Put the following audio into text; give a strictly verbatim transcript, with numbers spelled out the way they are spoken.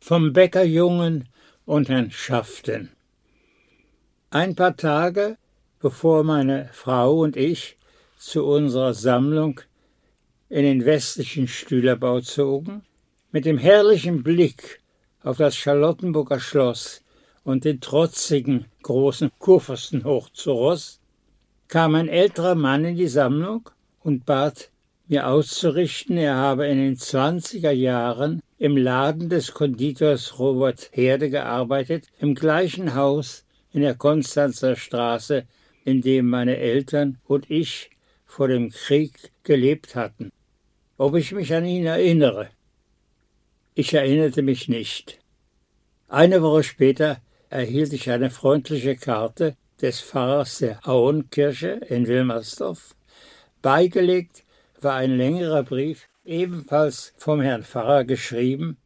vom Bäckerjungen und Herrn Schaften. Ein paar Tage bevor meine Frau und ich zu unserer Sammlung in den westlichen Stülerbau zogen, mit dem herrlichen Blick auf das Charlottenburger Schloss und den trotzigen großen Kurfürstenhof zu Ross, kam ein älterer Mann in die Sammlung und bat mir auszurichten, er habe in den zwanziger Jahren im Laden des Konditors Robert Herde gearbeitet, im gleichen Haus in der Konstanzer Straße, in dem meine Eltern und ich vor dem Krieg gelebt hatten. Ob ich mich an ihn erinnere? Ich erinnerte mich nicht. Eine Woche später erhielt ich eine freundliche Karte des Pfarrers der Auenkirche in Wilmersdorf. Beigelegt war ein längerer Brief, ebenfalls vom Herrn Pfarrer geschrieben,